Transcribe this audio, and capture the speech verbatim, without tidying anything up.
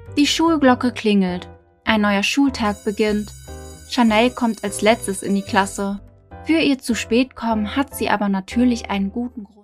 Die Schulglocke klingelt. Ein neuer Schultag beginnt. Chanel kommt als letztes in die Klasse. Für ihr zu spät kommen hat sie aber natürlich einen guten Grund.